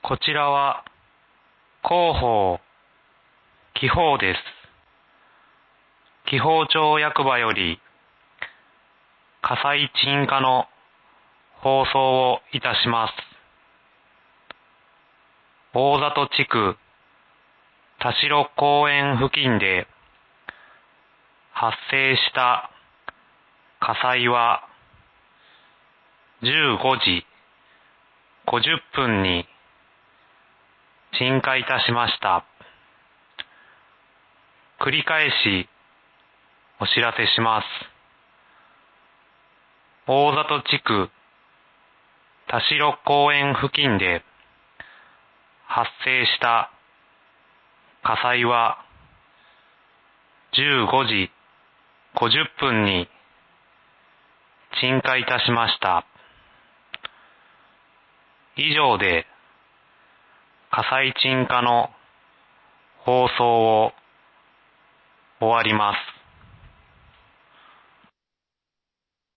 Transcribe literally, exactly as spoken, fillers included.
こちらは広報、気泡です。気泡町役場より火災鎮火の放送をいたします。大里地区田代公園付近で発生した火災はじゅうごじごじゅっぷんに鎮火いたしました。繰り返しお知らせします。大里地区田代公園付近で発生した火災はじゅうごじごじゅっぷんに鎮火いたしました。以上で火災鎮火の放送を終わります。